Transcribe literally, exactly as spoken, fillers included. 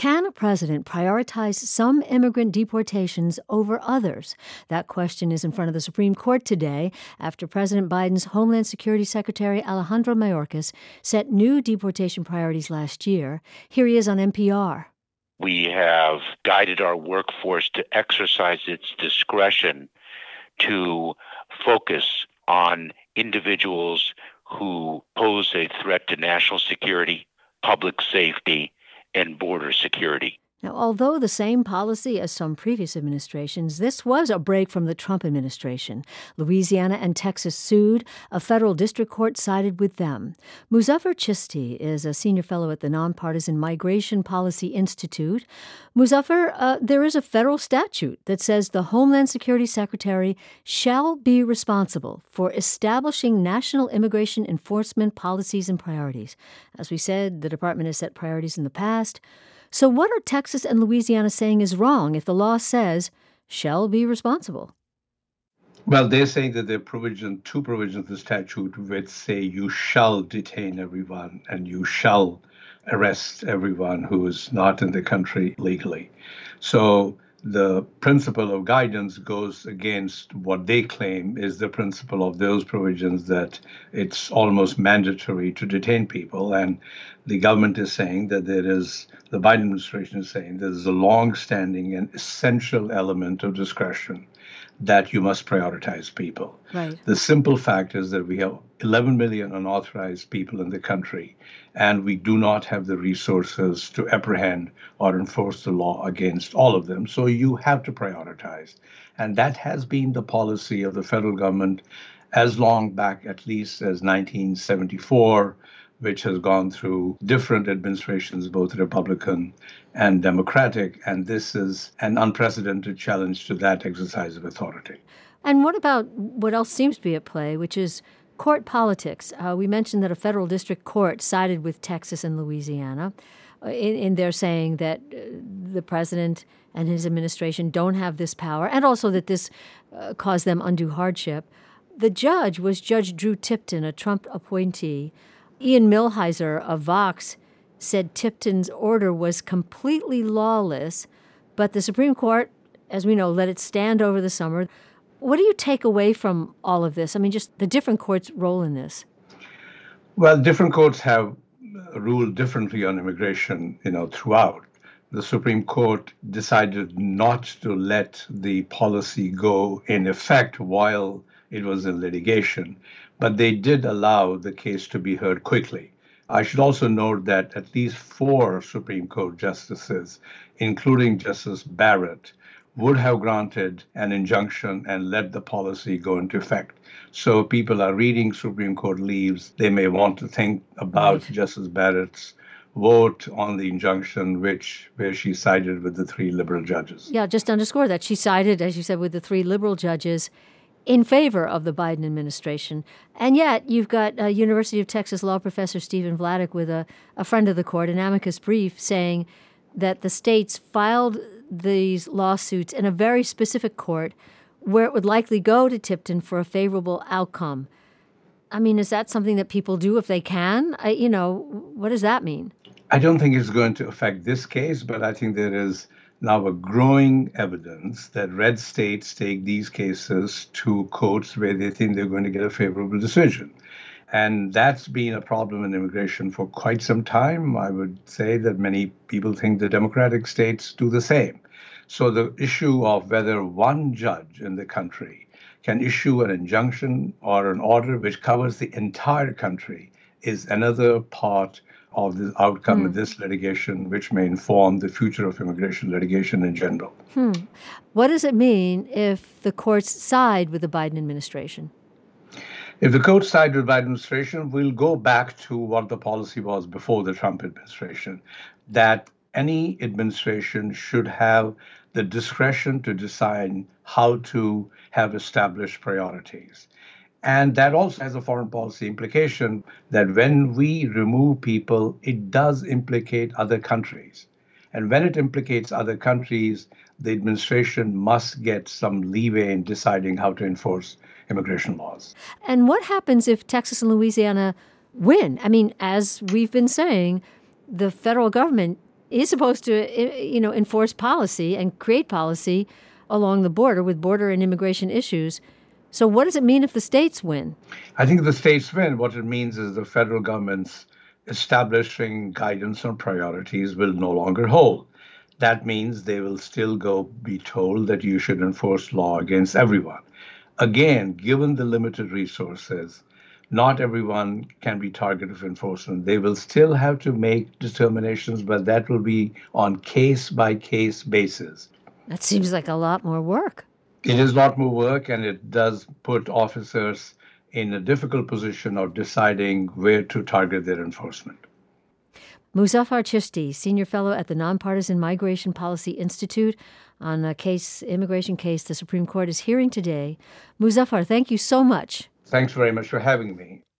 Can a president prioritize some immigrant deportations over others? That question is in front of the Supreme Court today after President Biden's Homeland Security Secretary Alejandro Mayorkas set new deportation priorities last year. Here he is on N P R. We have guided our workforce to exercise its discretion to focus on individuals who pose a threat to national security, public safety, and border security. Now, although the same policy as some previous administrations, this was a break from the Trump administration. Louisiana and Texas sued. A federal district court sided with them. Muzaffar Chisti is a senior fellow at the Nonpartisan Migration Policy Institute. Muzaffar, uh, there is a federal statute that says the Homeland Security Secretary shall be responsible for establishing national immigration enforcement policies and priorities. As we said, the department has set priorities in the past. So what are Texas and Louisiana saying is wrong if the law says shall be responsible? Well, they're saying that there are provision, two provisions of the statute which say you shall detain everyone and you shall arrest everyone who is not in the country legally. So the principle of guidance goes against what they claim is the principle of those provisions that it's almost mandatory to detain people. And the government is saying that there is, the Biden administration is saying there's a long-standing and essential element of discretion that you must prioritize people. Right. The simple fact is that we have eleven million unauthorized people in the country, and we do not have the resources to apprehend or enforce the law against all of them. So you have to prioritize. And that has been the policy of the federal government as long back at least as nineteen seventy-four, which has gone through different administrations, both Republican and Democratic, and this is an unprecedented challenge to that exercise of authority. And what about what else seems to be at play, which is court politics? Uh, we mentioned that a federal district court sided with Texas and Louisiana uh, in, in their saying that uh, the president and his administration don't have this power, and also that this uh, caused them undue hardship. The judge was Judge Drew Tipton, a Trump appointee. Ian Millhiser of Vox said Tipton's order was completely lawless, but the Supreme Court, as we know, let it stand over the summer. What do you take away from all of this? I mean, just the different courts' role in this. Well, different courts have ruled differently on immigration, you know, throughout. The Supreme Court decided not to let the policy go in effect while it was in litigation, but they did allow the case to be heard quickly. I should also note that at least four Supreme Court justices, including Justice Barrett, would have granted an injunction and let the policy go into effect. So people are reading Supreme Court leaves. They may want to think about right. Justice Barrett's vote on the injunction, which where she sided with the three liberal judges. Yeah, just to underscore that. She sided, as you said, with the three liberal judges in favor of the Biden administration. And yet you've got uh, University of Texas law professor Stephen Vladeck with a, a friend of the court, an amicus brief, saying that the states filed these lawsuits in a very specific court where it would likely go to Tipton for a favorable outcome. I mean, is that something that people do if they can? I, you know, what does that mean? I don't think it's going to affect this case, but I think there is now a growing evidence that red states take these cases to courts where they think they're going to get a favorable decision. And that's been a problem in immigration for quite some time. I would say that many people think the Democratic states do the same. So the issue of whether one judge in the country can issue an injunction or an order which covers the entire country is another part of the outcome hmm. of this litigation, which may inform the future of immigration litigation in general. Hmm. What does it mean if the courts side with the Biden administration? If the courts side with the Biden administration, we'll go back to what the policy was before the Trump administration, that any administration should have the discretion to decide how to have established priorities. And that also has a foreign policy implication that when we remove people, it does implicate other countries. And when it implicates other countries, the administration must get some leeway in deciding how to enforce immigration laws. And what happens if Texas and Louisiana win? I mean, as we've been saying, the federal government He's supposed to, you know, enforce policy and create policy along the border with border and immigration issues. So what does it mean if the states win? I think if the states win, what it means is the federal government's establishing guidance on priorities will no longer hold. That means they will still go be told that you should enforce law against everyone. Again, given the limited resources, not everyone can be target of enforcement. They will still have to make determinations, but that will be on case-by-case basis. That seems like a lot more work. It is a lot more work, and it does put officers in a difficult position of deciding where to target their enforcement. Muzaffar Chishti, Senior Fellow at the Nonpartisan Migration Policy Institute, on a case, immigration case the Supreme Court is hearing today. Muzaffar, thank you so much. Thanks very much for having me.